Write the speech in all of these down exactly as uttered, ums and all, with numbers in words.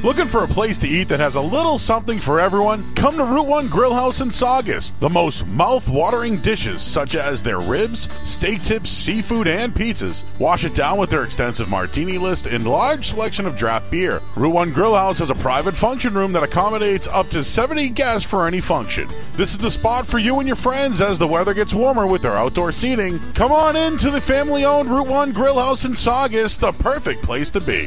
Looking for a place to eat that has a little something for everyone? Come to Route one Grill House in Saugus. The most mouth-watering dishes, such as their ribs, steak tips, seafood, and pizzas. Wash it down with their extensive martini list and large selection of draft beer. Route one Grill House has a private function room that accommodates up to seventy guests for any function. This is the spot for you and your friends as the weather gets warmer with their outdoor seating. Come on in to the family-owned Route one Grill House in Saugus, the perfect place to be.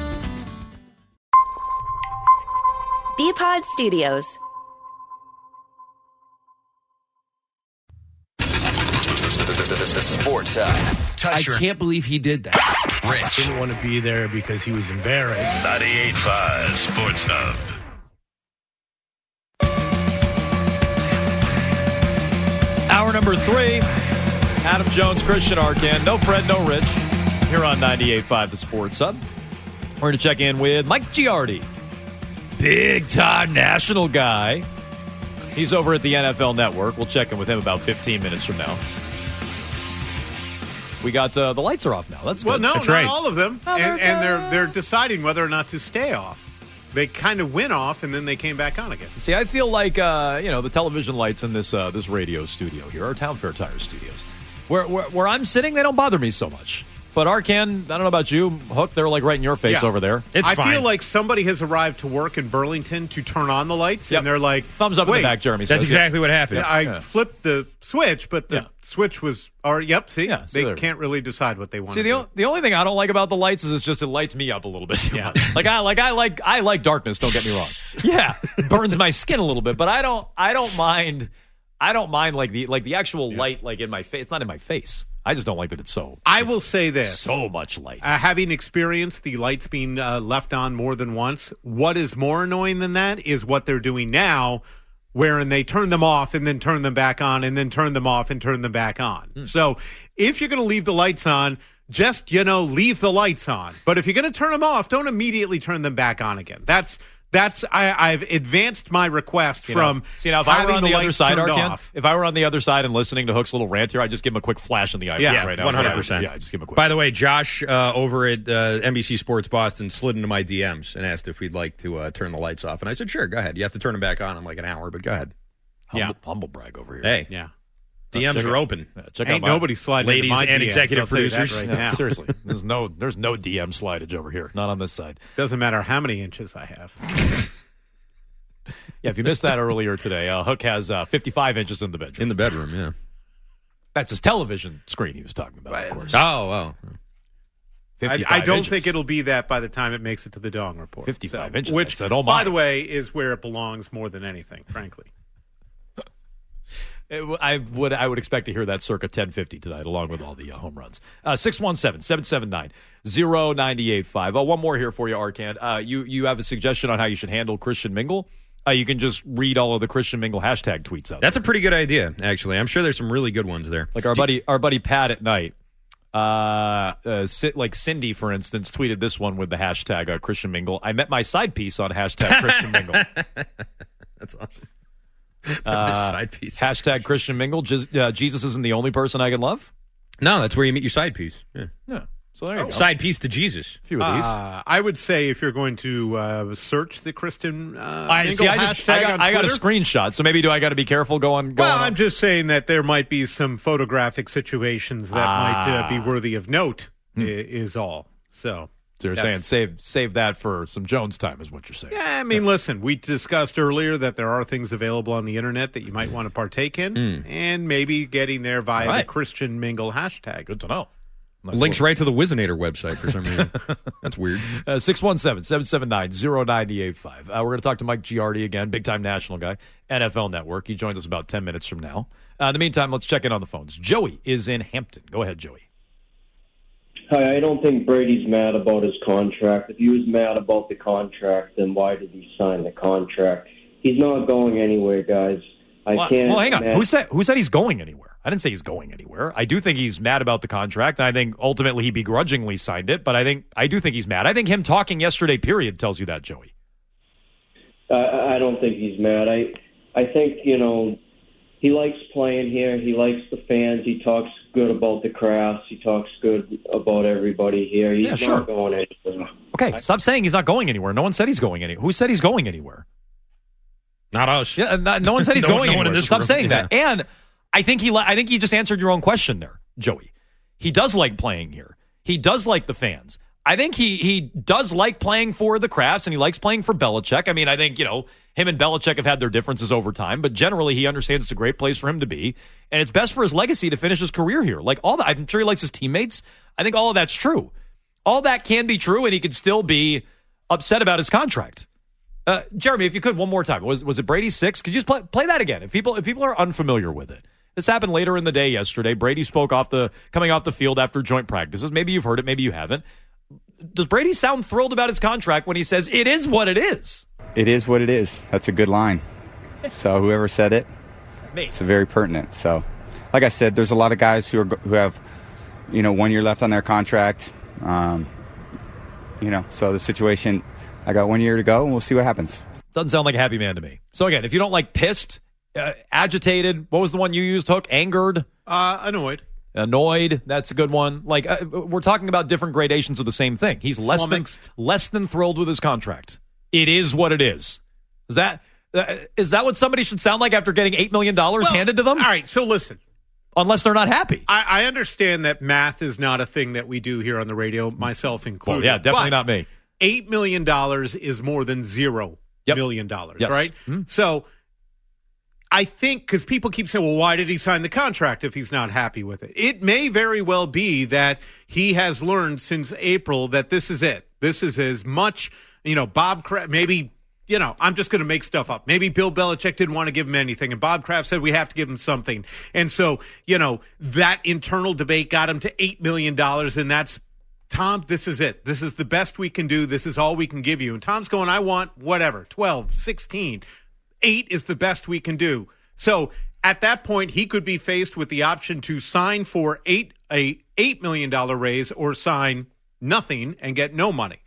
B-Pod Studios. The Sports Hub. Touch I can't believe he did that. Rich. Didn't want to be there because he was embarrassed. ninety-eight point five Sports Hub. Hour number three. Adam Jones, Christian Arcand. No Fred, no Rich. Here on ninety-eight point five The Sports Hub. We're going to check in with Mike Giardi. Big-time national guy. He's over at the N F L Network. We'll check in with him about fifteen minutes from now. We got uh, the lights are off now. That's well, good. no, That's not right. all of them, Oh, and, they're and they're they're deciding whether or not to stay off. They kind of went off, and then they came back on again. See, I feel like uh, you know the television lights in this uh, this radio studio here, our Town Fair Tire studios, where, where where I'm sitting, they don't bother me so much. But Arcand, I don't know about you, Hook, they're like right in your face Yeah. over there. It's I fine. feel like somebody has arrived to work in Burlington to turn on the lights, Yep. and they're like, thumbs up in Wait, the back, Jeremy. That's says. exactly what happened. I Yeah. flipped the switch, but the Yeah. switch was, or yep, see, Yeah, so they there- can't really decide what they want See, to the, do. o- the only thing I don't like about the lights is it's just it lights me up a little bit. Yeah. like I like I like I like darkness. Don't get me wrong. Yeah, burns my skin a little bit, but I don't I don't mind. I don't mind like the like the actual light like in my face. It's not in my face. I just don't like that it's so. I will say this. So much light. Uh, having experienced the lights being uh, left on more than once, what is more annoying than that is what they're doing now, wherein they turn them off and then turn them back on and then turn them off and turn them back on. Hmm. So if you're going to leave the lights on, just, you know, leave the lights on. But if you're going to turn them off, don't immediately turn them back on again. That's That's I, I've advanced my request See from now, see now if I were having on the, the other lights side, turned Arcand, off. if I were on the other side and listening to Hook's little rant here, I'd just give him a quick flash in the eye Yeah, right now. one hundred percent. Yeah, just give him a quick. By the way, Josh uh, over at uh, N B C Sports Boston slid into my D Ms and asked if we'd like to uh, turn the lights off. And I said, sure, go ahead. You have to turn them back on in like an hour, but go ahead. humble, yeah. humble brag over here. Hey, Yeah. D Ms check are out- open. Yeah, check Ain't out my- nobody sliding ladies into my and D Ms, executive I'll tell you that producers. right Yeah, now. seriously, there's no there's no D M slideage over here. Not on this side. Doesn't matter how many inches I have. Yeah, if you missed that earlier today, uh, Hook has uh, fifty-five inches in the bedroom. In the bedroom, yeah. That's his television screen he was talking about, of course. Oh, oh. I, fifty-five I don't inches. think it'll be that by the time it makes it to the Dong Report. fifty-five So, inches. Which, I said, oh my. by the way, is where it belongs more than anything, frankly. It w- I would I would expect to hear that circa ten fifty tonight, along with all the uh, home runs. Uh, six one seven, seven seven nine, zero nine eight five. Oh, one more here for you, Arcand. Uh, you, you have a suggestion on how you should handle Christian Mingle? Uh, you can just read all of the Christian Mingle hashtag tweets out That's there. a pretty good idea, actually. I'm sure there's some really good ones there. Like our buddy, our buddy Pat at night, uh, uh, sit, like Cindy, for instance, tweeted this one with the hashtag uh, Christian Mingle. I met my side piece on hashtag Christian Mingle. That's awesome. Uh, side piece. Hashtag Christian Mingle. Jes- uh, Jesus isn't the only person I can love. No, that's where you meet your side piece. Yeah. Yeah. So there you go. Side piece to Jesus. A few of these. Uh, I would say if you're going to uh, search the Christian uh, I Mingle see. I just hashtag I got, on I got a Twitter- screenshot. So maybe do I got to be careful going? going Well, on? I'm just saying that there might be some photographic situations that Ah. might uh, be worthy of note. Hmm. i- Is all. So So you're that's- saying save save that for some Jones time, is what you're saying. Yeah, I mean, listen, we discussed earlier that there are things available on the internet that you might want to partake in, and maybe getting there via All right. the Christian Mingle hashtag. Good to know. Nice Links little- right to the Wizinator website for some reason. That's weird. Uh, six one seven, seven seven nine, zero nine eight five. Uh, we're going to talk to Mike Giardi again, big-time national guy, N F L Network. He joins us about ten minutes from now. Uh, in the meantime, let's check in on the phones. Joey is in Hampton. Go ahead, Joey. Hi, I don't think Brady's mad about his contract. If he was mad about the contract, then why did he sign the contract? He's not going anywhere, guys. I Well, can't. well, hang on. imagine- Who said who said he's going anywhere? I didn't say he's going anywhere. I do think he's mad about the contract. And I think ultimately he begrudgingly signed it, but I think I do think he's mad. I think him talking yesterday, period, tells you that, Joey. I, I don't think he's mad. I, I think you know, he likes playing here. He likes the fans. He talks good about the Crafts. He talks good about everybody here. He's Yeah, sure. not going anywhere. Okay, stop saying he's not going anywhere. No one said he's going anywhere. Who said he's going anywhere? Not us. Yeah, not, no one said he's No- going no one anywhere. in this Just stop room. saying Yeah. that. And I think he, li- I think he just answered your own question there, Joey. He does like playing here. He does like the fans. I think he he does like playing for the Crafts, and he likes playing for Belichick. I mean, I think, you know, him and Belichick have had their differences over time, but generally he understands it's a great place for him to be, and it's best for his legacy to finish his career here. Like all that, I'm sure he likes his teammates. I think all of that's true. All that can be true, and he could still be upset about his contract. Uh, Jeremy, if you could, one more time. Was was it Brady six? Could you just play, play that again? If people if people are unfamiliar with it. This happened later in the day yesterday. Brady spoke off the coming off the field after joint practices. Maybe you've heard it, maybe you haven't. Does Brady sound thrilled about his contract when he says it is what it is? It is what it is. That's a good line. So whoever said it, Me. it's very pertinent. So, like I said, there's a lot of guys who are who have, you know, one year left on their contract. Um, you know, so the situation, I got one year to go, and we'll see what happens. Doesn't sound like a happy man to me. So again, if you don't like pissed, uh, agitated, what was the one you used, Hook? Angered? Uh, annoyed. Annoyed, that's a good one. Like uh, we're talking about different gradations of the same thing. He's less than Flummoxed. less than thrilled with his contract. It is what it is. Is that uh, is that what somebody should sound like after getting eight million dollars Well, handed to them? All right, so listen. Unless they're not happy. I, I understand that math is not a thing that we do here on the radio, myself included. Well, yeah, definitely But not me. Eight million dollars is more than zero Yep. million dollars, Yes. right? Mhm. So I think because people keep saying, well, why did he sign the contract if he's not happy with it? It may very well be that he has learned since April that this is it. This is as much, you know, Bob Kraft, maybe, you know, I'm just going to make stuff up. Maybe Bill Belichick didn't want to give him anything, and Bob Kraft said we have to give him something. And so, you know, that internal debate got him to eight million dollars, and that's, Tom, this is it. This is the best we can do. This is all we can give you. And Tom's going, I want whatever, twelve, sixteen. Eight is the best we can do. So at that point, he could be faced with the option to sign for eight a eight million dollar raise or sign nothing and get no money.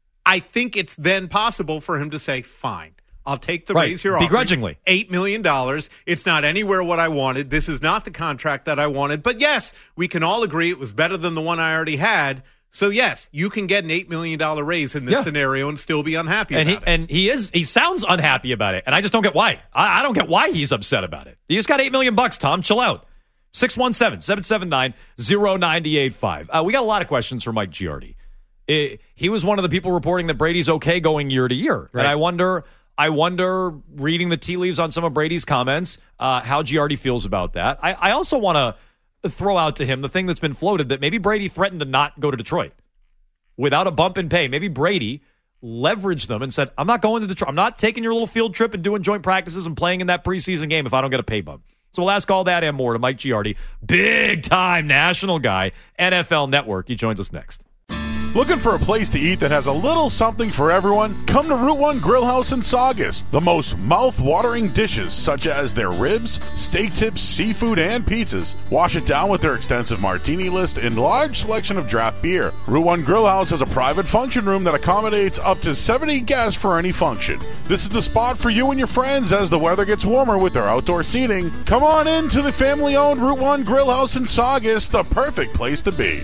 I think it's then possible for him to say, fine, I'll take the Right. raise you're offering. Begrudgingly. eight million dollars. It's not anywhere what I wanted. This is not the contract that I wanted. But yes, we can all agree it was better than the one I already had. So yes, you can get an eight million dollars raise in this Yeah. scenario and still be unhappy And he about it. and he is he sounds unhappy about it, and I just don't get why. I, I don't get why he's upset about it. You just got eight million bucks, Tom. Chill out. six one seven, seven seven nine, zero nine eight five. Uh, we got a lot of questions from Mike Giardi. It, he was one of the people reporting that Brady's okay going year to year, Right. and I wonder, I wonder, reading the tea leaves on some of Brady's comments, uh, how Giardi feels about that. I, I also want to throw out to him the thing that's been floated that maybe Brady threatened to not go to Detroit without a bump in pay. Maybe Brady leveraged them and said, I'm not going to Detroit. I'm not taking your little field trip and doing joint practices and playing in that preseason game if I don't get a pay bump. So we'll ask all that and more to Mike Giardi, big-time national guy, N F L Network. He joins us next. Looking for a place to eat that has a little something for everyone? Come to Route one Grill House in Saugus. The most mouth-watering dishes, such as their ribs, steak tips, seafood, and pizzas. Wash it down with their extensive martini list and large selection of draft beer. Route one Grill House has a private function room that accommodates up to seventy guests for any function. This is the spot for you and your friends as the weather gets warmer with their outdoor seating. Come on in to the family-owned Route one Grill House in Saugus, the perfect place to be.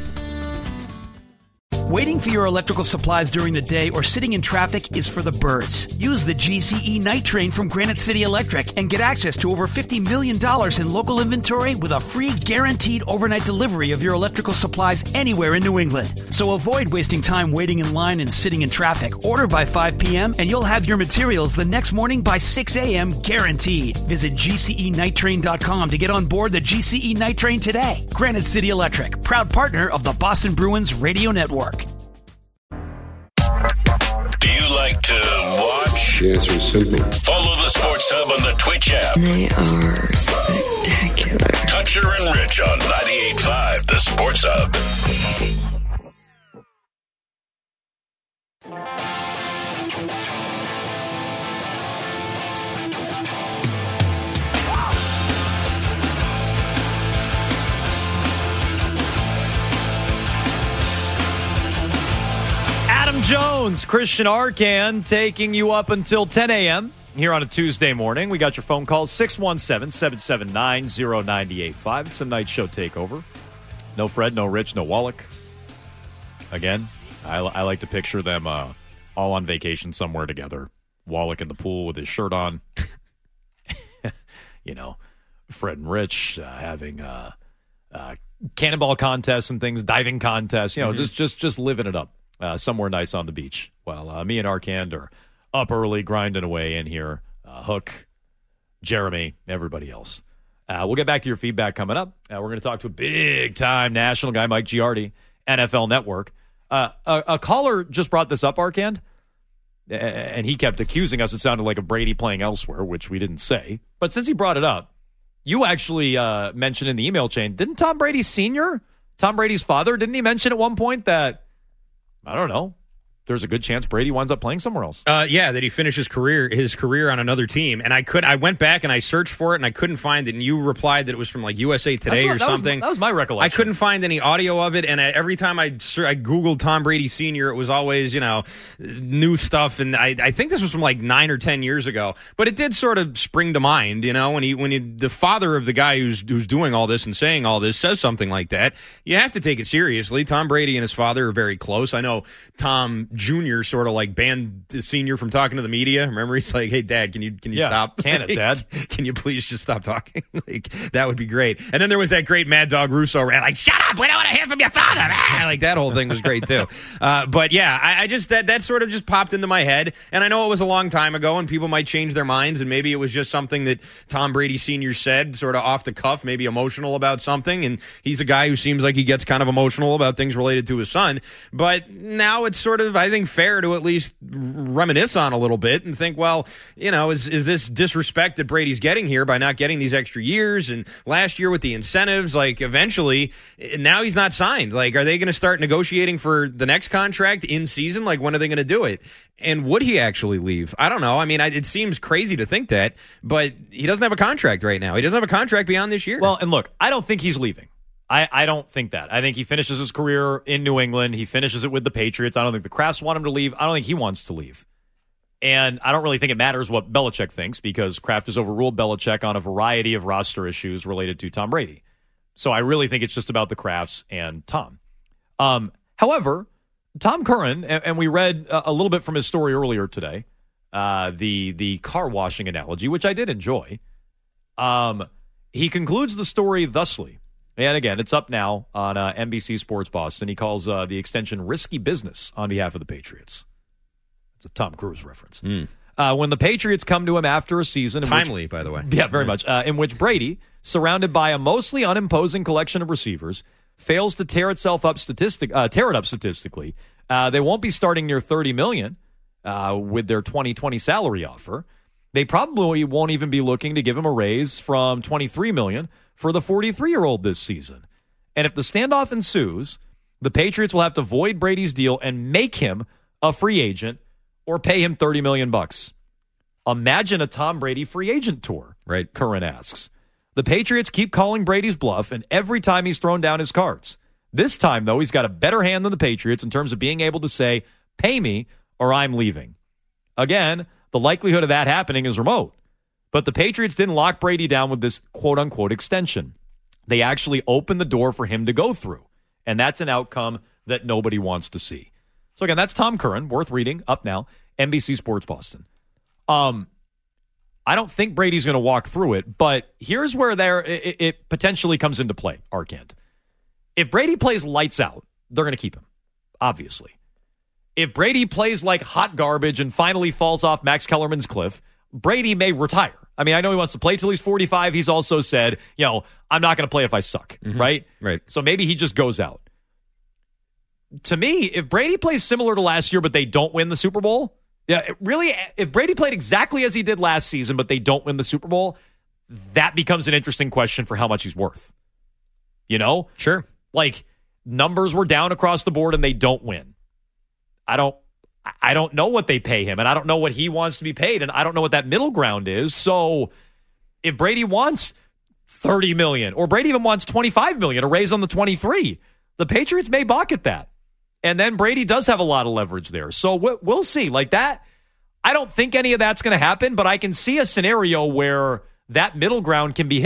Waiting for your electrical supplies during the day or sitting in traffic is for the birds. Use the G C E Night Train from Granite City Electric and get access to over fifty million dollars in local inventory with a free guaranteed overnight delivery of your electrical supplies anywhere in New England. So avoid wasting time waiting in line and sitting in traffic. Order by five p.m. and you'll have your materials the next morning by six a.m. guaranteed. Visit G C E night train dot com to get on board the G C E Night Train today. Granite City Electric, proud partner of the Boston Bruins Radio Network. Do you like to watch? The answer is simple. Follow the Sports Hub on the Twitch app. They are spectacular. Toucher and Rich on ninety-eight point five, the Sports Hub. Adam Jones, Christian Arcan, taking you up until ten a.m. here on a Tuesday morning. We got your phone calls, six one seven, seven seven nine, zero nine eight five. It's a night show takeover. No Fred, no Rich, no Wallach. Again, I, I like to picture them uh, all on vacation somewhere together. Wallach in the pool with his shirt on. You know, Fred and Rich uh, having uh, uh, cannonball contests and things, diving contests. You know, mm-hmm. just just just living it up uh, somewhere nice on the beach. While uh, me and Arcand are up early, grinding away in here. Uh, Hook, Jeremy, everybody else. Uh, we'll get back to your feedback coming up. Uh, we're going to talk to a big-time national guy, Mike Giardi, N F L Network. Uh, a, a caller just brought this up, Arcand, and he kept accusing us. It sounded like of Brady playing elsewhere, which we didn't say. But since he brought it up, you actually uh, mentioned in the email chain, didn't Tom Brady Senior, Tom Brady's father, didn't he mention at one point that, I don't know, there's a good chance Brady winds up playing somewhere else? Uh, yeah, that he finished his career his career on another team. And I could I went back and I searched for it and I couldn't find it. And you replied that it was from like U S A Today what, or that something. Was, that was my recollection. I couldn't find any audio of it. And I, every time I, I Googled Tom Brady Senior, it was always, you know, new stuff. And I, I think this was from like nine or ten years ago. But it did sort of spring to mind, you know, when he when he, the father of the guy who's who's doing all this and saying all this says something like that, you have to take it seriously. Tom Brady and his father are very close. I know Tom Junior sort of like banned the Senior from talking to the media. Remember, he's like, "Hey, Dad, can you can you yeah, stop? Can it, Dad? Can you please just stop talking? Like that would be great." And then there was that great Mad Dog Russo rant, like, "Shut up! We don't want to hear from your father." Like that whole thing was great too. Uh, but yeah, I, I just that that sort of just popped into my head, and I know it was a long time ago, and people might change their minds, and maybe it was just something that Tom Brady Senior said, sort of off the cuff, maybe emotional about something, and he's a guy who seems like he gets kind of emotional about things related to his son. But now it's sort of, I think, fair to at least reminisce on a little bit and think, well, you know, is is this disrespect that Brady's getting here by not getting these extra years? And last year with the incentives, like eventually, now he's not signed. Like, are they going to start negotiating for the next contract in season? Like, when are they going to do it? And would he actually leave? I don't know. I mean, I, it seems crazy to think that, but he doesn't have a contract right now. He doesn't have a contract beyond this year. Well, and look, I don't think he's leaving. I, I don't think that. I think he finishes his career in New England. He finishes it with the Patriots. I don't think the Crafts want him to leave. I don't think he wants to leave. And I don't really think it matters what Belichick thinks because Kraft has overruled Belichick on a variety of roster issues related to Tom Brady. So I really think it's just about the Crafts and Tom. Um, however, Tom Curran, and, and we read a, a little bit from his story earlier today, uh, the the car washing analogy, which I did enjoy. Um, he concludes the story thusly. And again, it's up now on uh, N B C Sports Boston. He calls uh, the extension risky business on behalf of the Patriots. It's a Tom Cruise reference. Mm. Uh, when the Patriots come to him after a season... In Timely, which, by the way. Yeah, very much. Uh, in which Brady, surrounded by a mostly unimposing collection of receivers, fails to tear itself up statistic, uh, tear it up statistically. Uh, they won't be starting near thirty million dollars uh, with their twenty twenty salary offer. They probably won't even be looking to give him a raise from twenty-three million dollars for the forty-three-year-old this season. And if the standoff ensues, the Patriots will have to void Brady's deal and make him a free agent or pay him thirty million bucks. Imagine a Tom Brady free agent tour, right? Curran asks. The Patriots keep calling Brady's bluff, and every time he's thrown down his cards. This time, though, he's got a better hand than the Patriots in terms of being able to say, pay me or I'm leaving. Again, the likelihood of that happening is remote. But the Patriots didn't lock Brady down with this quote-unquote extension. They actually opened the door for him to go through. And that's an outcome that nobody wants to see. So again, that's Tom Curran, worth reading, up now, N B C Sports Boston. Um, I don't think Brady's going to walk through it, but here's where there it, it potentially comes into play, Arcand. If Brady plays lights out, they're going to keep him, obviously. If Brady plays like hot garbage and finally falls off Max Kellerman's cliff, Brady may retire. I mean, I know he wants to play till he's forty-five. He's also said, you know, I'm not going to play if I suck, mm-hmm. right? Right. So maybe he just goes out. To me, if Brady plays similar to last year, but they don't win the Super Bowl, yeah, really, if Brady played exactly as he did last season, but they don't win the Super Bowl, that becomes an interesting question for how much he's worth. You know? Sure. Like, numbers were down across the board and they don't win. I don't I don't know what they pay him, and I don't know what he wants to be paid, and I don't know what that middle ground is. So if Brady wants thirty million dollars, or Brady even wants twenty-five million dollars, a raise on the twenty-three, the Patriots may balk at that. And then Brady does have a lot of leverage there. So we'll see. Like that, I don't think any of that's going to happen, but I can see a scenario where that middle ground can be hit,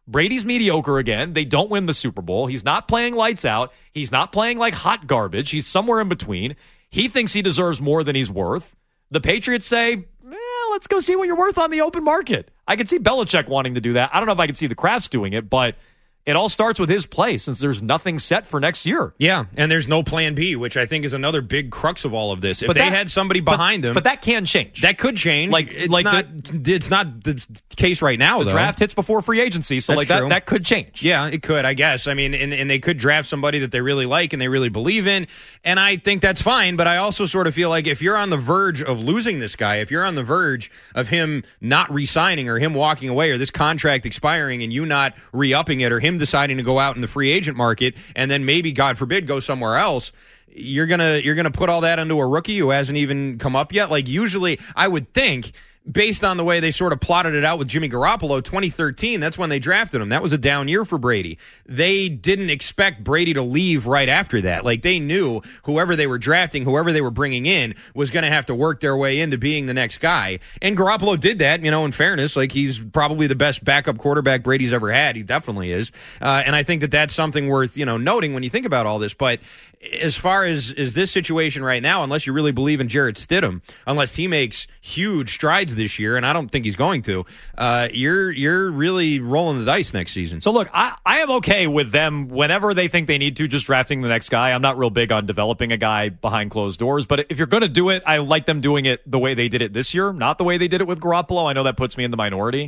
Brady's mediocre again. They don't win the Super Bowl. He's not playing lights out. He's not playing like hot garbage. He's somewhere in between. He thinks he deserves more than he's worth. The Patriots say, eh, let's go see what you're worth on the open market. I could see Belichick wanting to do that. I don't know if I could see the Krafts doing it, but it all starts with his play since there's nothing set for next year. Yeah, and there's no plan B, which I think is another big crux of all of this. If but they that, had somebody behind but, them, but that can change. That could change. Like, it's like not. The, it's not the case right now. The though. draft hits before free agency, so That's like true. that that could change. Yeah, it could. I guess. I mean, and, and they could draft somebody that they really like and they really believe in, and I think that's fine. But I also sort of feel like if you're on the verge of losing this guy, if you're on the verge of him not re-signing or him walking away or this contract expiring and you not re-upping it or him deciding to go out in the free agent market and then maybe, God forbid, go somewhere else, you're gonna you're gonna put all that onto a rookie who hasn't even come up yet. Like usually, I would think, based on the way they sort of plotted it out with Jimmy Garoppolo, twenty thirteen, that's when they drafted him. That was a down year for Brady. They didn't expect Brady to leave right after that. Like, they knew whoever they were drafting, whoever they were bringing in, was going to have to work their way into being the next guy. And Garoppolo did that, you know, in fairness. Like, he's probably the best backup quarterback Brady's ever had. He definitely is. Uh, and I think that that's something worth, you know, noting when you think about all this. But as far as, as this situation right now, unless you really believe in Jarrett Stidham, unless he makes huge strides this year, and I don't think he's going to, uh, you're you're really rolling the dice next season. So look, I, I am okay with them whenever they think they need to just drafting the next guy. I'm not real big on developing a guy behind closed doors, but if you're going to do it, I like them doing it the way they did it this year, not the way they did it with Garoppolo. I know that puts me in the minority.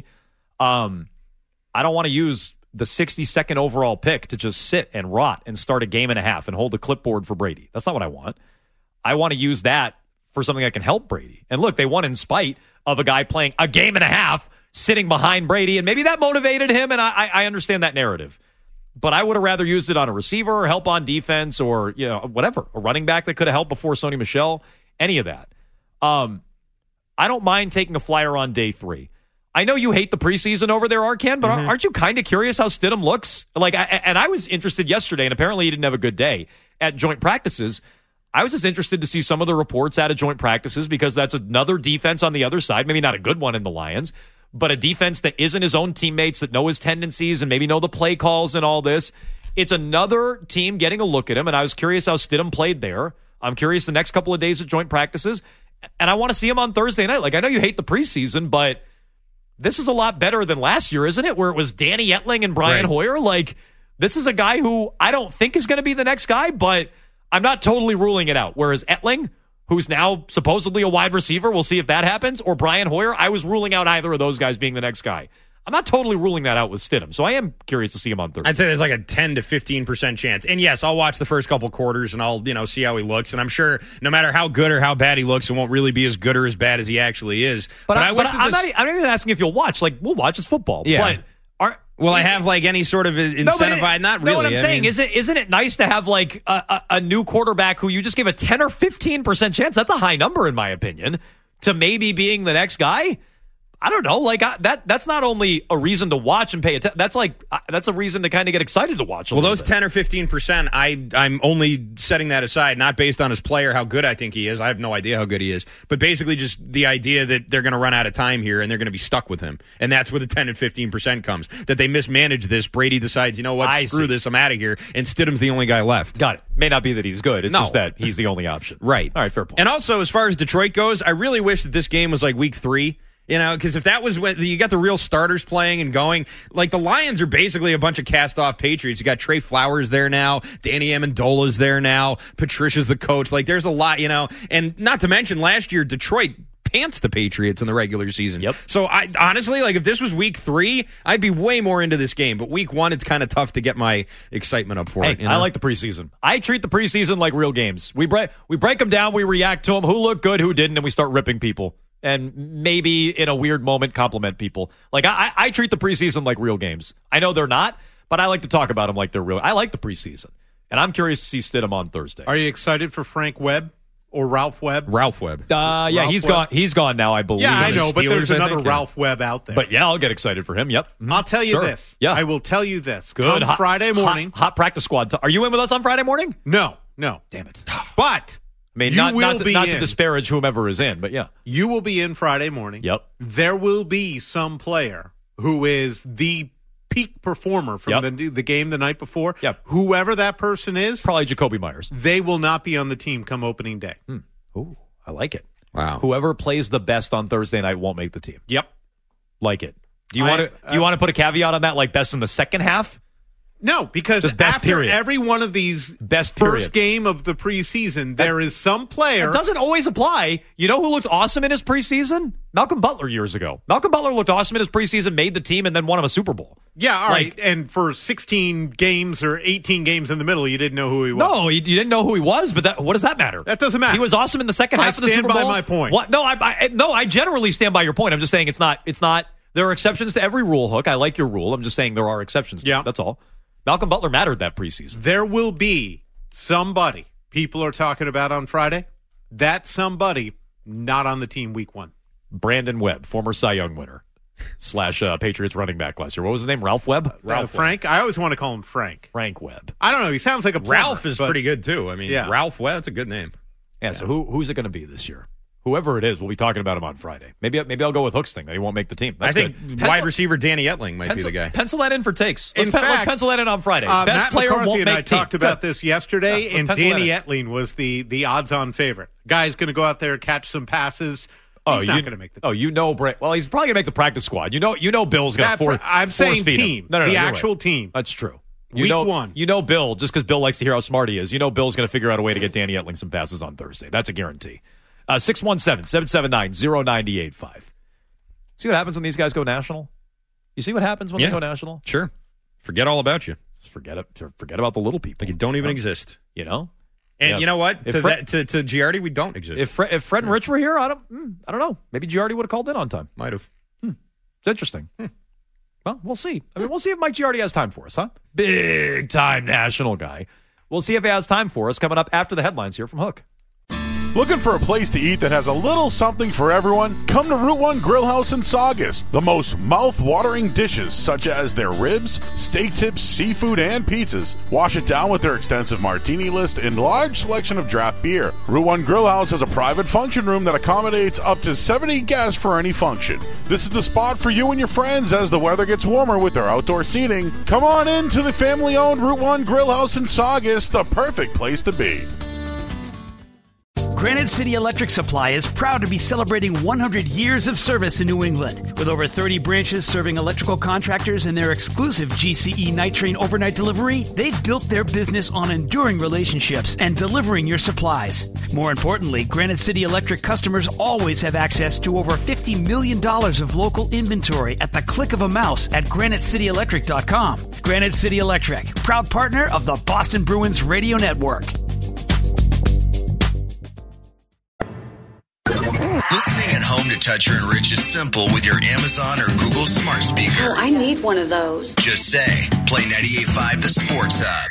Um, I don't want to use the sixty-second overall pick to just sit and rot and start a game and a half and hold a clipboard for Brady. That's not what I want. I want to use that for something that can help Brady. And look, they won in spite of a guy playing a game and a half sitting behind Brady, and maybe that motivated him, and I, I understand that narrative. But I would have rather used it on a receiver or help on defense or, you know, whatever, a running back that could have helped before Sony Michel, any of that. Um, I don't mind taking a flyer on day three. I know you hate the preseason over there, Arcan, but mm-hmm. aren't you kind of curious how Stidham looks? Like, I, and I was interested yesterday, and apparently he didn't have a good day at joint practices. I was just interested to see some of the reports out of joint practices because that's another defense on the other side. Maybe not a good one in the Lions, but a defense that isn't his own teammates, that know his tendencies and maybe know the play calls and all this. It's another team getting a look at him, and I was curious how Stidham played there. I'm curious the next couple of days at joint practices, and I want to see him on Thursday night. Like, I know you hate the preseason, but this is a lot better than last year, isn't it? Where it was Danny Etling and Brian right. Hoyer. Like, this is a guy who I don't think is going to be the next guy, but I'm not totally ruling it out. Whereas Etling, who's now supposedly a wide receiver, we'll see if that happens, or Brian Hoyer, I was ruling out either of those guys being the next guy. I'm not totally ruling that out with Stidham, so I am curious to see him on Thursday. I'd say there's like a ten to fifteen percent chance. And yes, I'll watch the first couple quarters and I'll, you know, see how he looks. And I'm sure no matter how good or how bad he looks, it won't really be as good or as bad as he actually is. But, but I, I wish but that I'm, this, not, I'm not even asking if you'll watch. Like, we'll watch. It's football. Yeah. But are, will I have like any sort of incentive? No, it, not really. No, what I'm I saying mean, is, it isn't it nice to have like a, a, a new quarterback who you just gave a ten or fifteen percent chance? That's a high number in my opinion to maybe being the next guy. I don't know. Like I, that. That's not only a reason to watch and pay attention. That's like uh, that's a reason to kind of get excited to watch. A well, those bit. ten or fifteen percent, I I'm only setting that aside, not based on his player, how good I think he is. I have no idea how good he is, but basically just the idea that they're going to run out of time here and they're going to be stuck with him, and that's where the ten and fifteen percent comes. That they mismanage this. Brady decides, you know what, I screw see. this, I'm out of here, and Stidham's the only guy left. Got it. May not be that he's good. It's no. just that he's the only option. Right. All right. Fair point. And also, as far as Detroit goes, I really wish that this game was like week three. You know, because if that was when you got the real starters playing and going, like the Lions are basically a bunch of cast-off Patriots. You got Trey Flowers there now, Danny Amendola's there now, Patricia's the coach. Like, there's a lot, you know, and not to mention last year Detroit pants the Patriots in the regular season. Yep. So I honestly, like, if this was week three, I'd be way more into this game. But week one, it's kind of tough to get my excitement up for hey, it. You know? I like the preseason. I treat the preseason like real games. We break we break them down, we react to them, who looked good, who didn't, and we start ripping people. And maybe in a weird moment compliment people. Like, I, I treat the preseason like real games. I know they're not, but I like to talk about them like they're real. I like the preseason. And I'm curious to see Stidham on Thursday. Are you excited for Frank Webb or Ralph Webb? Ralph Webb. Uh, yeah, Ralph he's Webb. gone. He's gone now, I believe. Yeah, I the know, but Steelers, there's I another think, yeah. Ralph Webb out there. But yeah, I'll get excited for him. Yep. I'll tell you Sure. this. Yeah. I will tell you this. Good. Come Hot, Friday morning. Hot, hot practice squad. Are you in with us on Friday morning? No, no. Damn it. But I mean, you not, will not, to, be not in. to disparage whomever is in, but yeah. You will be in Friday morning. Yep. There will be some player who is the peak performer from Yep. the the game the night before, Yep. whoever that person is, Probably Jacoby Myers. they will not be on the team come opening day. Hmm. Ooh, I like it. Wow. Whoever plays the best on Thursday night won't make the team. Yep. Like it. Do you I- want to? Do you uh, want to put a caveat on that, like best in the second half? No, because Just best after period. every one of these Best first period. game of the preseason, there is some player. It doesn't always apply. You know who looked awesome in his preseason? Malcolm Butler years ago. Malcolm Butler looked awesome in his preseason, made the team, and then won him a Super Bowl. Yeah, all Like- right. And for sixteen games or eighteen games in the middle, you didn't know who he was. No, you, you didn't know who he was, but that, what does that matter? That doesn't matter. He was awesome in the second I half of the stand Super by Bowl. my point. What? No, I, I no, I generally stand by your point. I'm just saying it's not. It's not. There are exceptions to every rule, Hook. I like your rule. I'm just saying there are exceptions. To Yeah. it. That's all. Malcolm Butler mattered that preseason. There will be somebody people are talking about on Friday. That somebody not on the team week one. Brandon Webb, former Cy Young winner, slash uh, Patriots running back last year. What was his name? Ralph Webb. Ralph uh, Frank. I always want to call him Frank. Frank Webb. I don't know. He sounds like a plumber, Ralph is but- pretty good, too. I mean, Yeah. Ralph, well, that's a good name. Yeah. So who who's it going to be this year? Whoever it is, we'll be talking about him on Friday. Maybe maybe I'll go with Hook's thing that he won't make the team. That's I think good. wide Pencil- receiver Danny Etling might pencil, be the guy. Pencil that in for takes. In Let's, pen, let's fact, pencil that in on Friday. Uh, Best Matt player McCarthy won't and make I team. talked about Good. this yesterday, Yeah, and pencil that Danny in. Etling was the the odds-on favorite. Guy's going to go out there, catch some passes. Oh, He's you, not going to make the team. Oh, you know, Bra- well, he's probably going to make the practice squad. You know, you know, Bill's going to That- force. I'm force saying feed him. team. No, no, no, The you're actual right. team. That's true. You Week know, one. You know, Bill, just because Bill likes to hear how smart he is, you know, Bill's going to figure out a way to get Danny Etling some passes on Thursday. That's a guarantee. Uh, six one seven, seven seven nine, zero nine eight five. See what happens when these guys go national? You see what happens when Yeah. they go national? Sure. Forget all about you. Just forget it. Forget about the little people. Like you don't even Uh, exist. You know? And Yeah. you know what? If To, Fred- that, to, to Giardi, we don't exist. If Fred, if Fred and Rich were here, I don't, mm, I don't know. Maybe Giardi would have called in on time. Might have. It's interesting. Hmm. Well, we'll see. I mean, we'll see if Mike Giardi has time for us, huh? Big time national guy. We'll see if he has time for us coming up after the headlines here from Hook. Looking for a place to eat that has a little something for everyone? Come to Route one Grill House in Saugus. The most mouth-watering dishes, such as their ribs, steak tips, seafood, and pizzas. Wash it down with their extensive martini list and large selection of draft beer. Route one Grill House has a private function room that accommodates up to seventy guests for any function. This is the spot for you and your friends as the weather gets warmer with their outdoor seating. Come on in to the family-owned Route one Grill House in Saugus, the perfect place to be. Granite City Electric Supply is proud to be celebrating one hundred years of service in New England. With over thirty branches serving electrical contractors and their exclusive G C E Night Train overnight delivery, they've built their business on enduring relationships and delivering your supplies. More importantly, Granite City Electric customers always have access to over fifty million dollars of local inventory at the click of a mouse at granite city electric dot com. Granite City Electric, proud partner of the Boston Bruins Radio Network. Listening at home to Toucher and Rich is simple with your Amazon or Google smart speaker. Oh, I need one of those. Just say, play ninety-eight point five The Sports Hub.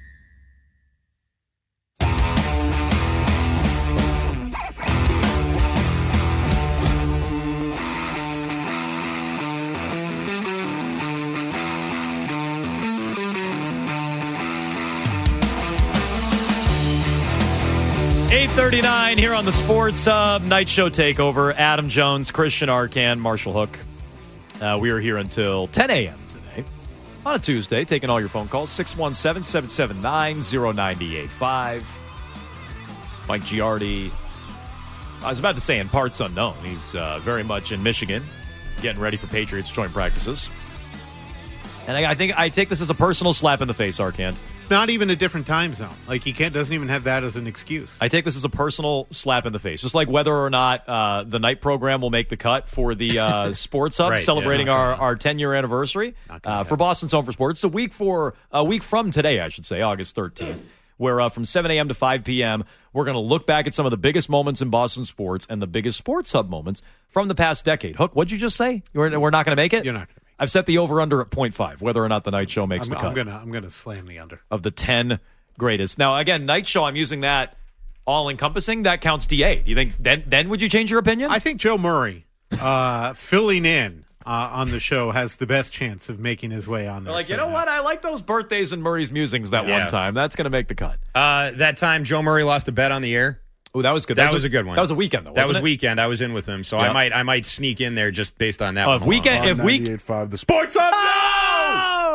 eight thirty-nine here on the Sports Hub Night Show Takeover. Adam Jones, Christian Arcan, Marshall Hook. Uh, we are here until ten a.m. today on a Tuesday, taking all your phone calls. six one seven, seven seven nine, zero nine eight five. Mike Giardi, I was about to say in parts unknown. He's uh, very much in Michigan, getting ready for Patriots joint practices. And I, I think I take this as a personal slap in the face, Arcand. It's not even a different time zone. Like, he can't doesn't even have that as an excuse. I take this as a personal slap in the face. Just like whether or not uh, the night program will make the cut for the uh, Sports Hub, Right, celebrating yeah, our, our ten-year anniversary uh, for Boston's Home for Sports. It's a week, for, a week from today, I should say, August thirteenth, where uh, from seven a.m. to five p.m., we're going to look back at some of the biggest moments in Boston sports and the biggest Sports Hub moments from the past decade. Hook, what'd you just say? We're, we're not going to make it? You're not going to make it. I've set the over-under at point five, whether or not the night show makes I'm, the cut. I'm gonna I'm gonna slam the under. Of the ten greatest. Now, again, night show, I'm using that all-encompassing. That counts D A. Do you think then then would you change your opinion? I think Joe Murray uh, filling in uh, on the show has the best chance of making his way on there. Like, you know what? I like those birthdays and Murray's musings that Yeah. one time. That's going to make the cut. Uh, that time Joe Murray lost a bet on the air. Oh, that was good. That, was a, a good one. That was a weekend, though. That was wasn't it? weekend. I was in with him, so Yeah. I might I might sneak in there just based on that. Oh, one if weekend, alone. if week, ninety-eight point five The Sports Hub. oh!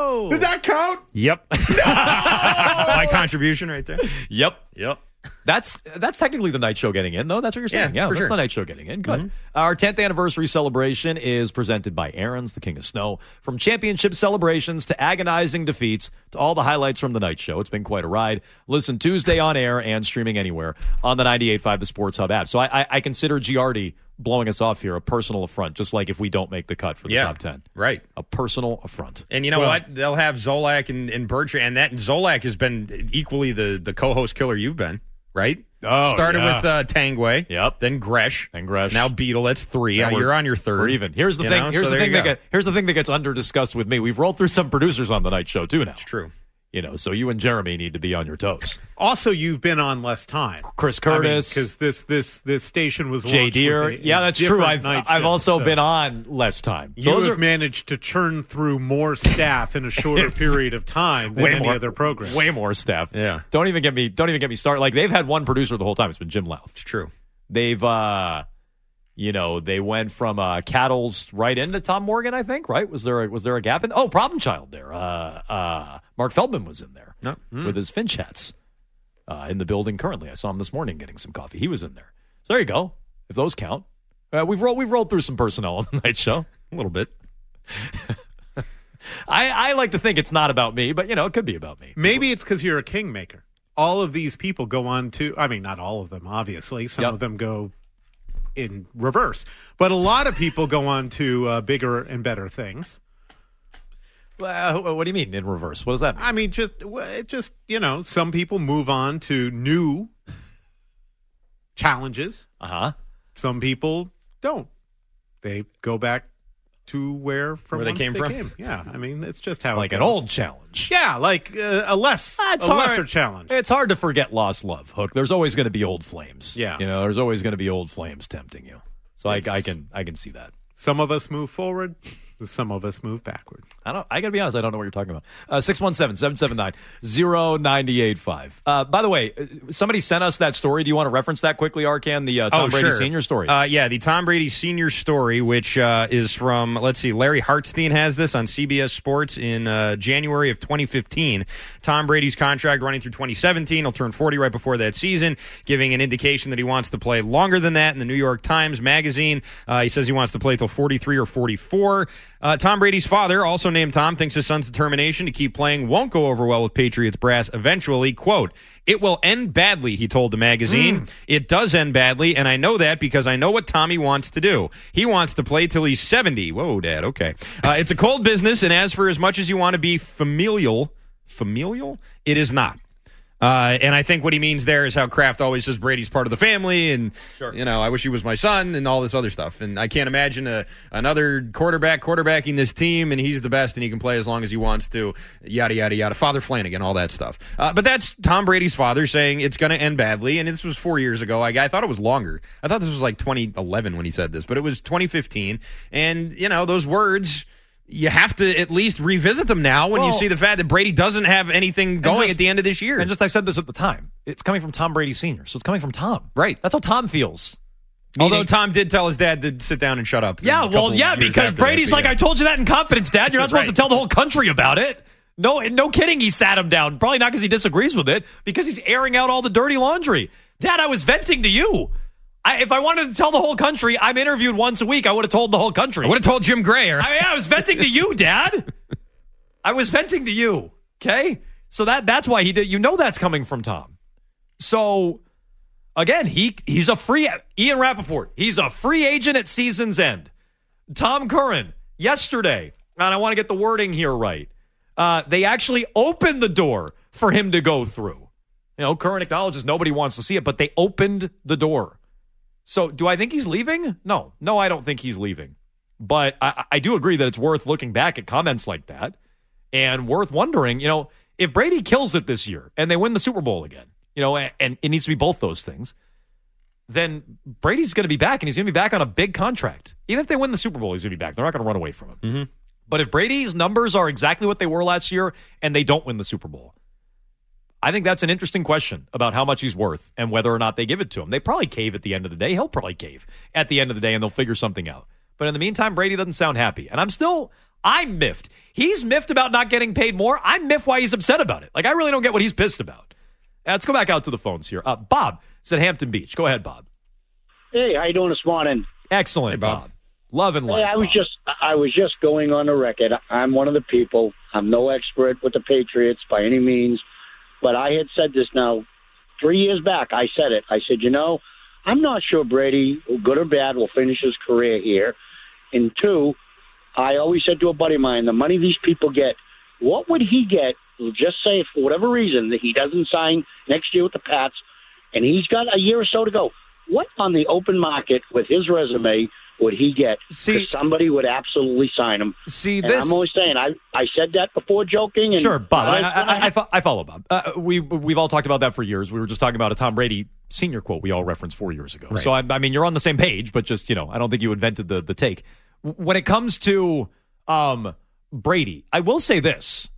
Oh! Did that count? Yep. My contribution right there. Yep. Yep. That's that's technically the night show getting in, though. That's what you're saying. Yeah, Yeah, for that's sure. the night show getting in. Good. Mhm. Our tenth anniversary celebration is presented by Aaron's, the King of Snow. From championship celebrations to agonizing defeats to all the highlights from the night show. It's been quite a ride. Listen Tuesday on air and streaming anywhere on the ninety-eight point five The Sports Hub app. So I, I, I consider Giardi blowing us off here a personal affront, just like if we don't make the cut for the Yeah, top ten. right. A personal affront. And you know Well- what? They'll have Zolak and, and Bertrand, and that Zolak has been equally the, the co-host killer you've been, right? Oh, Started yeah. with uh, Tangway. Yep. Then Gresh. And Gresh. Now Beetle. That's three. Yeah, Now we're- you're on your third. We're even. Here's the You thing. know? Here's So the there thing you that go. get, here's the thing that gets under discussed with me. We've rolled through some producers on the night show too now. It's true. You know, so you and Jeremy need to be on your toes. Also, you've been on less time. Chris Curtis, because this this this station was Jay launched Deere. with a- Yeah, a that's true. different I've night I've show, also so been on less time. You Those have are managed to churn through more staff in a shorter period of time than way any more other program. Way more staff. Yeah. Don't even get me. Don't even get me started. Like they've had one producer the whole time. It's been Jim Louth. It's true. They've, uh, you know, they went from uh, Cattle's right into Tom Morgan. I think. Right? Was there a, was there a gap in? Oh, Problem Child there. Uh, uh, Mark Feldman was in there no. with his Finch hats uh, in the building currently. I saw him this morning getting some coffee. He was in there. So there you go. If those count, uh, we've rolled we've rolled through some personnel on the night show. A little bit. I, I like to think it's not about me, but you know, it could be about me. Maybe it's because you're a kingmaker. All of these people go on to, I mean, not all of them, obviously. Some Yep. of them go in reverse. But a lot of people go on to uh, bigger and better things. Uh, what do you mean in reverse? What does that mean? I mean, just, well, it just, you know, some people move on to new challenges. Uh huh. Some people don't. They go back to where from Where they whence came from? Yeah, I mean, it's just how Like it an goes. old challenge. Yeah, like uh, a less, It's a hard. lesser challenge. It's hard to forget lost love, Hook. There's always going to be old flames. Yeah. You know, there's always going to be old flames tempting you. So I, I can I can see that. Some of us move forward, some of us move backward. I don't. I got to be honest. I don't know what you're talking about. Uh, six one seven, seven seven nine, zero nine eight five. Uh, by the way, uh, somebody sent us that story. Do you want to reference that quickly, Arcan? The uh, Tom oh, Brady sure. Senior story. Uh, yeah, the Tom Brady Senior story, which uh, is from, let's see, Larry Hartstein has this on C B S Sports in uh, January of twenty fifteen. Tom Brady's contract running through twenty seventeen. He'll turn forty right before that season, giving an indication that he wants to play longer than that in the New York Times Magazine. Uh, he says he wants to play till forty-three or forty-four. Uh, Tom Brady's father, also named Tom, thinks his son's determination to keep playing won't go over well with Patriots brass eventually. Quote, "It will end badly," he told the magazine. Mm. "It does end badly, and I know that because I know what Tommy wants to do. He wants to play till he's seventy. Whoa, Dad, okay. Uh, it's a cold business, and as for as much as you want to be familial, familial? It is not. Uh, and I think what he means there is how Kraft always says Brady's part of the family, and Sure. you know, I wish he was my son, and all this other stuff. And I can't imagine a, another quarterback quarterbacking this team, and he's the best, and he can play as long as he wants to. Yada yada yada. Father Flanagan, all that stuff. Uh, but that's Tom Brady's father saying it's going to end badly, and this was four years ago. I, I thought it was longer. I thought this was like twenty eleven when he said this, but it was twenty fifteen. And you know, those words, you have to at least revisit them now when Well, you see the fact that Brady doesn't have anything going just- at the end of this year. and just I said this at the time. It's coming from Tom Brady Senior, so it's coming from Tom. Right. That's how Tom feels. Although Meaning- Tom did tell his dad to sit down and shut up. Yeah, a couple well, yeah, years because after Brady's that, like, yeah. I told you that in confidence, Dad. You're not supposed Right. to tell the whole country about it. No, no kidding. He sat him down. Probably not because he disagrees with it, because he's airing out all the dirty laundry. Dad, I was venting to you. I, if I wanted to tell the whole country, I'm interviewed once a week. I would have told the whole country. I would have told Jim Gray. Or- I, mean, I was venting to you, Dad. I was venting to you. Okay, so that that's why he did. You know that's coming from Tom. So again, he he's a free Ian Rappaport. He's a free agent at season's end. Tom Curran yesterday, and I want to get the wording here right. Uh, they actually opened the door for him to go through. You know, Curran acknowledges nobody wants to see it, but they opened the door. So do I think he's leaving? No, no, I don't think he's leaving. But I, I do agree that it's worth looking back at comments like that and worth wondering, you know, if Brady kills it this year and they win the Super Bowl again, you know, and, and it needs to be both those things, then Brady's going to be back, and he's going to be back on a big contract. Even if they win the Super Bowl, he's going to be back. They're not going to run away from him. Mm-hmm. But if Brady's numbers are exactly what they were last year and they don't win the Super Bowl, I think that's an interesting question about how much he's worth and whether or not they give it to him. They probably cave at the end of the day. He'll probably cave at the end of the day, and they'll figure something out. But in the meantime, Brady doesn't sound happy. And I'm still, I'm miffed. He's miffed about not getting paid more. I'm miffed why he's upset about it. Like, I really don't get what he's pissed about. Uh, let's go back out to the phones here. Uh, Bob is at Hampton Beach. Go ahead, Bob. Hey, how you doing this morning? Excellent, hey, Bob. Bob. Love and life. Hey, I was Bob. just I was just going on the record. I'm one of the people. I'm no expert with the Patriots by any means, but I had said this now three years back. I said it. I said, you know, I'm not sure Brady, good or bad, will finish his career here. And two, I always said to a buddy of mine, the money these people get, what would he get? Just say for whatever reason that he doesn't sign next year with the Pats, and he's got a year or so to go. What on the open market with his resume would he get? See, somebody would absolutely sign him. See, and this. I'm always saying I I said that before joking. And sure, Bob. I, I, I, I, I follow Bob. Uh, we we've all talked about that for years. We were just talking about a Tom Brady senior quote we all referenced four years ago. Right. So I, I mean, you're on the same page, but just you know, I don't think you invented the the take. When it comes to um, Brady, I will say this: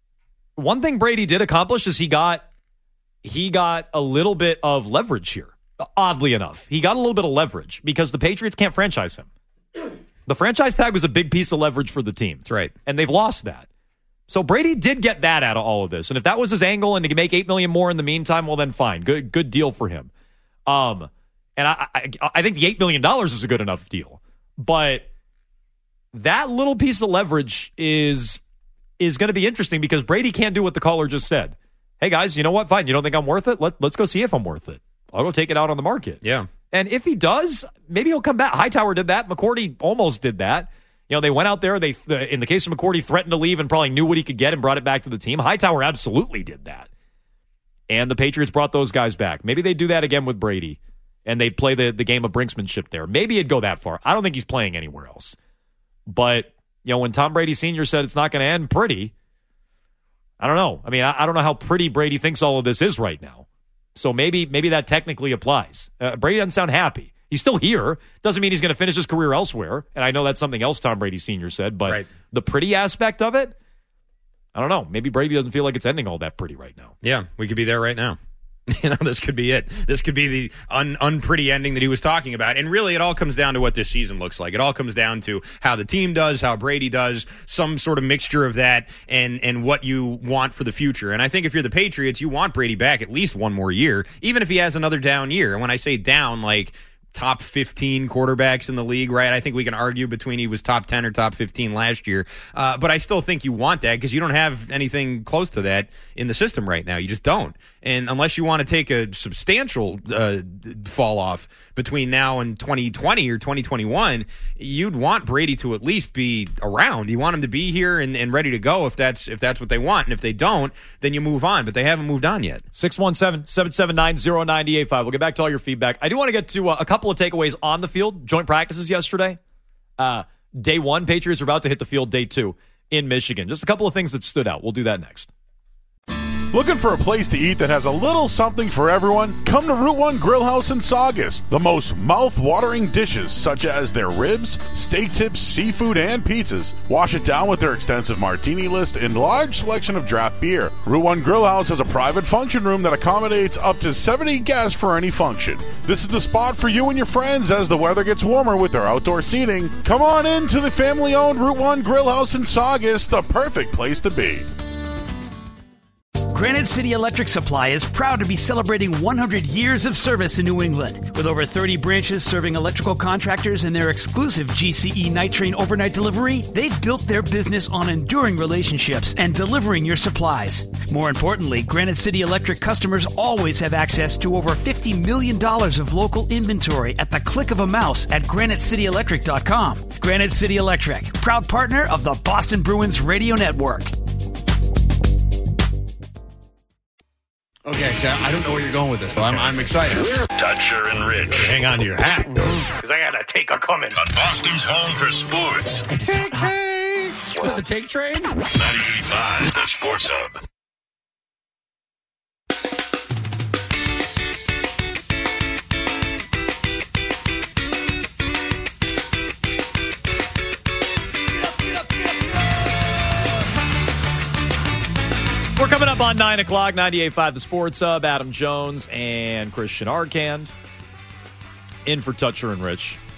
one thing Brady did accomplish is he got he got a little bit of leverage here. Oddly enough, he got a little bit of leverage because the Patriots can't franchise him. The franchise tag was a big piece of leverage for the team. That's right. And they've lost that. So Brady did get that out of all of this. And if that was his angle and to make eight million dollars more in the meantime, well, then fine. Good good deal for him. Um, and I, I, I think the eight million dollars is a good enough deal. But that little piece of leverage is, is going to be interesting because Brady can't do what the caller just said. Hey, guys, you know what? Fine. You don't think I'm worth it? Let, let's go see if I'm worth it. I'll go take it out on the market. Yeah. And if he does, maybe he'll come back. Hightower did that. McCourty almost did that. You know, they went out there. They, in the case of McCourty, threatened to leave and probably knew what he could get and brought it back to the team. Hightower absolutely did that. And the Patriots brought those guys back. Maybe they do that again with Brady, and they'd play the, the game of brinksmanship there. Maybe it'd go that far. I don't think he's playing anywhere else. But, you know, when Tom Brady Senior said it's not going to end pretty, I don't know. I mean, I, I don't know how pretty Brady thinks all of this is right now. So maybe maybe that technically applies. Uh, Brady doesn't sound happy. He's still here. Doesn't mean he's going to finish his career elsewhere. And I know that's something else Tom Brady Senior said. But right. the pretty aspect of it, I don't know. Maybe Brady doesn't feel like it's ending all that pretty right now. Yeah, we could be there right now. You know, this could be it. This could be the un- unpretty ending that he was talking about. And really, it all comes down to what this season looks like. It all comes down to how the team does, how Brady does, some sort of mixture of that, and and what you want for the future. And I think if you're the Patriots, you want Brady back at least one more year, even if he has another down year. And when I say down, like top fifteen quarterbacks in the league, right? I think we can argue between he was top ten or top fifteen last year. Uh, but I still think you want that because you don't have anything close to that in the system right now. You just don't. And unless you want to take a substantial uh, fall off between now and twenty twenty or twenty twenty-one, you'd want Brady to at least be around. You want him to be here and, and ready to go if that's if that's what they want. And if they don't, then you move on. But they haven't moved on yet. six one seven, seven seven nine, zero nine eight five. We'll get back to all your feedback. I do want to get to uh, a couple of takeaways on the field. Joint practices yesterday. Uh, day one, Patriots are about to hit the field. Day two in Michigan. Just a couple of things that stood out. We'll do that next. Looking for a place to eat that has a little something for everyone? Come to Route one Grill House in Saugus. The most mouth-watering dishes, such as their ribs, steak tips, seafood, and pizzas. Wash it down with their extensive martini list and large selection of draft beer. Route one Grill House has a private function room that accommodates up to seventy guests for any function. This is the spot for you and your friends as the weather gets warmer with their outdoor seating. Come on in to the family-owned Route one Grill House in Saugus, the perfect place to be. Granite City Electric Supply is proud to be celebrating one hundred years of service in New England. With over thirty branches serving electrical contractors and their exclusive G C E Night Train overnight delivery, they've built their business on enduring relationships and delivering your supplies. More importantly, Granite City Electric customers always have access to over fifty million dollars of local inventory at the click of a mouse at granite city electric dot com. Granite City Electric, proud partner of the Boston Bruins Radio Network. Okay, so I don't know where you're going with this, though. I'm, I'm excited. Dutcher and Rich. Hang on to your hat, because I got a take a coming. On Boston's home for sports. Take train! Is it the take train? ninety-eight point five, the Sports Hub. We're coming up on nine o'clock, ninety-eight point five The Sports Hub. Adam Jones and Christian Arcand in for Dutcher and Rich.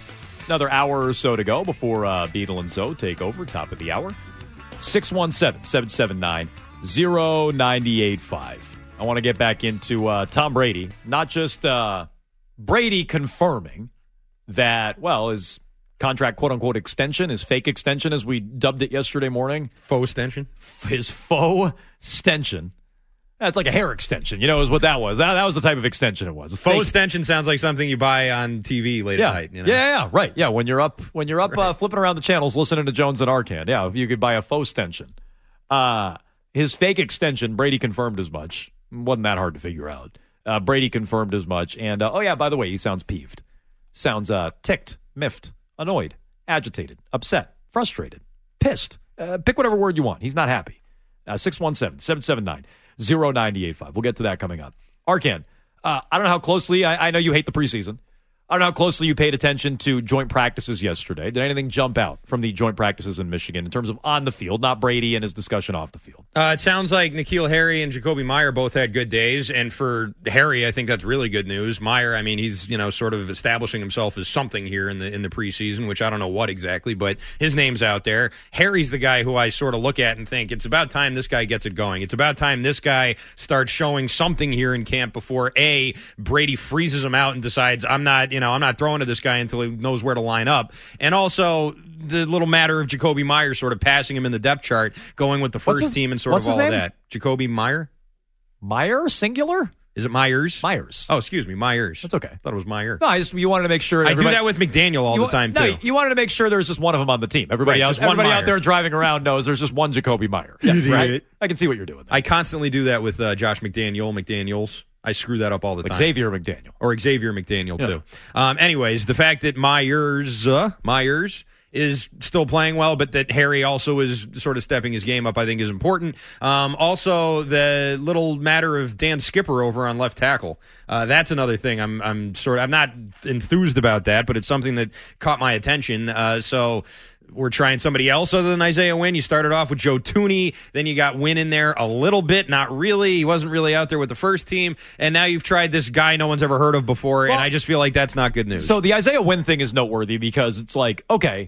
Another hour or so to go before uh, Beadle and Zoe take over, top of the hour. six one seven, seven seven nine, zero nine eight five. I want to get back into uh, Tom Brady. Not just uh, Brady confirming that, well, his contract, quote-unquote, extension, his fake extension, as we dubbed it yesterday morning. Faux extension? His faux extension. That's like a hair extension, you know, is what that was. That, that was the type of extension it was. Faux Fake. extension sounds like something you buy on T V late yeah. at night. You know? Yeah, yeah, right. Yeah, when you're up, when you're up, Right. uh, flipping around the channels, listening to Jones and Arcand. Yeah, if you could buy a faux extension. Uh, his fake extension, Brady confirmed as much. Wasn't that hard to figure out. Uh, Brady confirmed as much. And, uh, oh, yeah, by the way, he sounds peeved. Sounds uh, ticked, miffed, annoyed, agitated, upset, frustrated, pissed. Uh, pick whatever word you want. He's not happy. Uh, six one seven, seven seven nine, zero nine eight five. We'll get to that coming up. Arcand, uh, I don't know how closely, I, I know you hate the preseason. I don't know how closely you paid attention to joint practices yesterday. Did anything jump out from the joint practices in Michigan in terms of on the field, not Brady and his discussion off the field? Uh, it sounds like N'Keal Harry and Jacoby Meyer both had good days, and for Harry, I think that's really good news. Meyer, I mean, he's you know sort of establishing himself as something here in the in the preseason, which I don't know what exactly, but his name's out there. Harry's the guy who I sort of look at and think it's about time this guy gets it going. It's about time this guy starts showing something here in camp before A, Brady freezes him out and decides I'm not you know I'm not throwing to this guy until he knows where to line up, and also the little matter of Jacoby Meyer sort of passing him in the depth chart, going with the first his, team and sort of all of that. Jacoby Meyer? Meyer, singular? Is it Myers? Myers. Oh, excuse me, Myers. That's okay. I thought it was Meyer. No, I just you wanted to make sure. I do that with McDaniel all you, the time, no, too. you wanted to make sure there's just one of them on the team. Everybody Right, else, just one everybody Meyer. out there driving around knows there's just one Jacoby Meyer. Yes, right? I can see what you're doing there. I constantly do that with uh, Josh McDaniel, McDaniels. I screw that up all the Like time. Xavier McDaniel. Or Xavier McDaniel, Yeah. too. Um, anyways, the fact that Myers, uh, Myers is still playing well, but that Harry also is sort of stepping his game up, I think is important. Um, also, the little matter of Dan Skipper over on left tackle. Uh, that's another thing. I'm, I'm sort of, I'm not enthused about that, but it's something that caught my attention. Uh, so we're trying somebody else other than Isaiah Wynn. You started off with Joe Tooney, then you got Wynn in there a little bit, not really. He wasn't really out there with the first team, and now you've tried this guy no one's ever heard of before, Well, and I just feel like that's not good news. So the Isaiah Wynn thing is noteworthy because it's like, okay,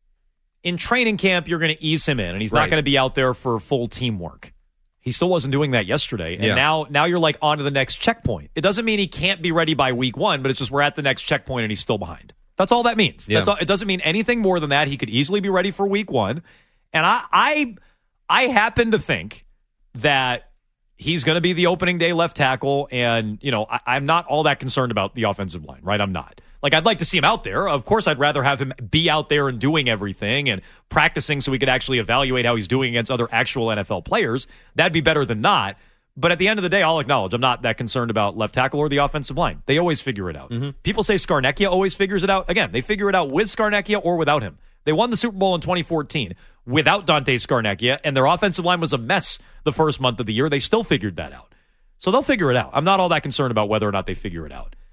in training camp, you're going to ease him in, and he's not Right. going to be out there for full teamwork. He still wasn't doing that yesterday, and Yeah. now now you're like on to the next checkpoint. It doesn't mean he can't be ready by week one, but it's just we're at the next checkpoint and he's still behind. That's all that means. Yeah. That's all, it doesn't mean anything more than that. He could easily be ready for week one, and I I, I happen to think that he's going to be the opening day left tackle, and you know I, I'm not all that concerned about the offensive line, right? I'm not. Like, I'd like to see him out there. Of course, I'd rather have him be out there and doing everything and practicing so we could actually evaluate how he's doing against other actual N F L players. That'd be better than not. But at the end of the day, I'll acknowledge I'm not that concerned about left tackle or the offensive line. They always figure it out. Mm-hmm. People say Scarnecchia always figures it out. Again, they figure it out with Scarnecchia or without him. They won the Super Bowl in twenty fourteen without Dante Scarnecchia, and their offensive line was a mess the first month of the year. They still figured that out. So they'll figure it out. I'm not all that concerned about whether or not they figure it out.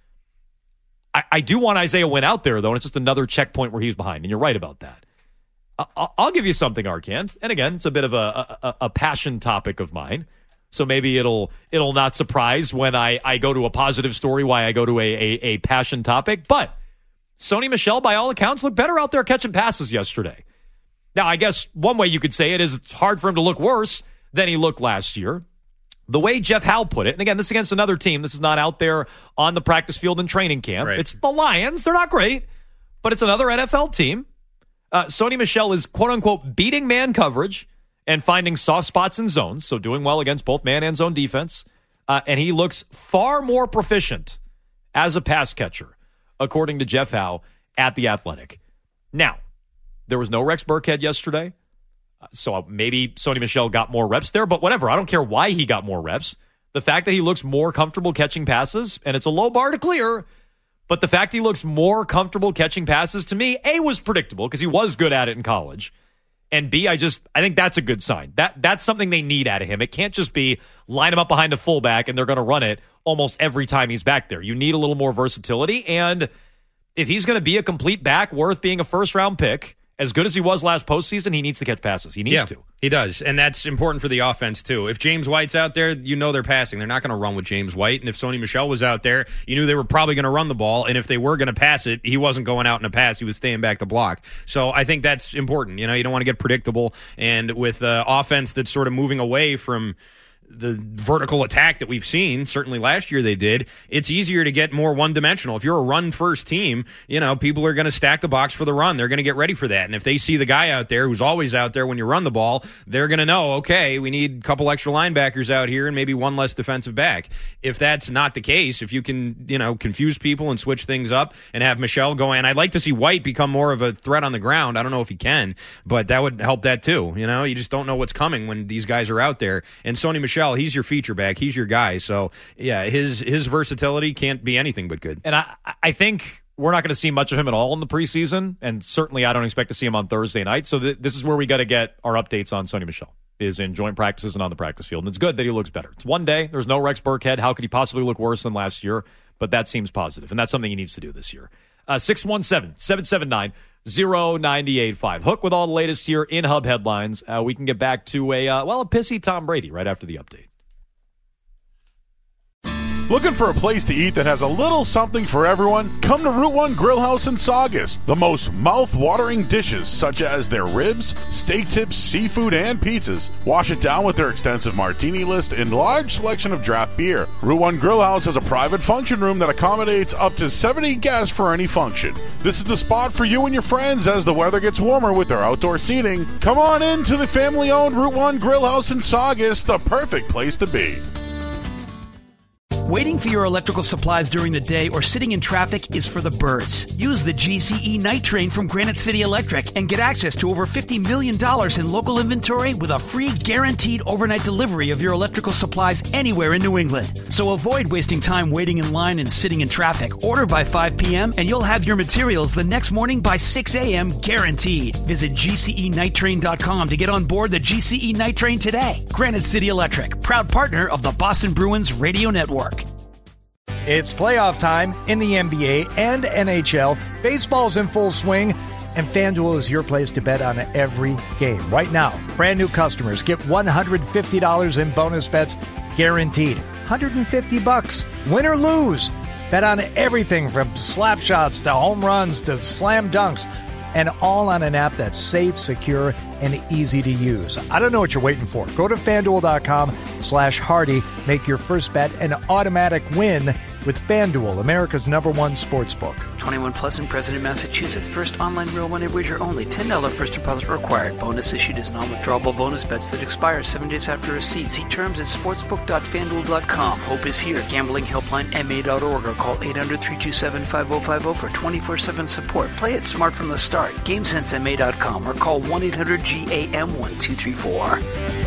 I, I do want Isaiah Wynn out there, though, and it's just another checkpoint where he's behind, and you're right about that. I, I'll give you something, Arcand. And again, it's a bit of a, a, a passion topic of mine, so maybe it'll it'll not surprise when I, I go to a positive story why I go to a, a, a passion topic. But Sony Michel, by all accounts, looked better out there catching passes yesterday. Now, I guess one way you could say it is it's hard for him to look worse than he looked last year. The way Jeff Howe put it, and again, this is against another team. This is not out there on the practice field in training camp. Right. It's the Lions. They're not great, but it's another N F L team. Uh, Sony Michel is, quote-unquote, beating man coverage and finding soft spots in zones, so doing well against both man and zone defense. Uh, and he looks far more proficient as a pass catcher, according to Jeff Howe at The Athletic. Now, there was no Rex Burkhead yesterday. So maybe Sony Michel got more reps there, but whatever. I don't care why he got more reps. The fact that he looks more comfortable catching passes, and it's a low bar to clear, but the fact he looks more comfortable catching passes, to me, A, was predictable because he was good at it in college. And B, I just, I think that's a good sign. That That's something they need out of him. It can't just be line him up behind a fullback and they're going to run it almost every time he's back there. You need a little more versatility, and if he's going to be a complete back worth being a first-round pick, as good as he was last postseason, he needs to catch passes. He needs yeah, to. He does, and that's important for the offense, too. If James White's out there, you know they're passing. They're not going to run with James White, and if Sony Michel was out there, you knew they were probably going to run the ball, and if they were going to pass it, he wasn't going out in a pass. He was staying back to block. So I think that's important. You know, you don't want to get predictable, and with uh, offense that's sort of moving away from the vertical attack that we've seen, certainly last year they did, it's easier to get more one-dimensional. If you're a run-first team, you know, people are going to stack the box for the run. They're going to get ready for that. And if they see the guy out there who's always out there when you run the ball, they're going to know, okay, we need a couple extra linebackers out here and maybe one less defensive back. If that's not the case, if you can, you know, confuse people and switch things up and have Michel go in, I'd like to see White become more of a threat on the ground. I don't know if he can, but that would help that too. You know, you just don't know what's coming when these guys are out there. And Sony Michel, he's your feature back. He's your guy. So, yeah, his his versatility can't be anything but good. And I, I think we're not going to see much of him at all in the preseason, and certainly I don't expect to see him on Thursday night. So th- this is where we got to get our updates on Sony Michel, is in joint practices and on the practice field. And it's good that he looks better. It's one day. There's no Rex Burkhead. How could he possibly look worse than last year? But that seems positive, and that's something he needs to do this year. Uh, six one seven, seven seven nine, zero nine eight five. Hook with all the latest here in Hub Headlines. Uh, we can get back to a, uh, well, a pissy Tom Brady right after the update. Looking for a place to eat that has a little something for everyone? Come to Route one Grill House in Saugus. The most mouth-watering dishes, such as their ribs, steak tips, seafood, and pizzas. Wash it down with their extensive martini list and large selection of draft beer. Route one Grill House has a private function room that accommodates up to seventy guests for any function. This is the spot for you and your friends as the weather gets warmer with their outdoor seating. Come on in to the family-owned Route one Grill House in Saugus, the perfect place to be. Waiting for your electrical supplies during the day or sitting in traffic is for the birds. Use the G C E Night Train from Granite City Electric and get access to over fifty million dollars in local inventory with a free guaranteed overnight delivery of your electrical supplies anywhere in New England. So avoid wasting time waiting in line and sitting in traffic. Order by five p.m. and you'll have your materials the next morning by six a.m. guaranteed. Visit G C E night train dot com to get on board the G C E Night Train today. Granite City Electric, proud partner of the Boston Bruins Radio Network. It's playoff time in the N B A and N H L. Baseball's in full swing, and FanDuel is your place to bet on every game. Right now, brand new customers get one hundred fifty dollars in bonus bets guaranteed. one hundred fifty bucks, win or lose. Bet on everything from slap shots to home runs to slam dunks, and all on an app that's safe, secure, and easy to use. I don't know what you're waiting for. Go to FanDuel.com slash Hardy. Make your first bet an automatic win with FanDuel, America's number one sports book. twenty-one plus and present in Massachusetts. First online real money wager only. ten dollars first deposit required. Bonus issued as non-withdrawable bonus bets that expire seven days after receipt. See terms at sportsbook dot fanduel dot com. Hope is here. Gambling helpline M A dot org or call eight hundred, three two seven, five oh five oh for twenty-four seven support. Play it smart from the start. GameSense M A dot com or call one eight hundred G A M one two three four.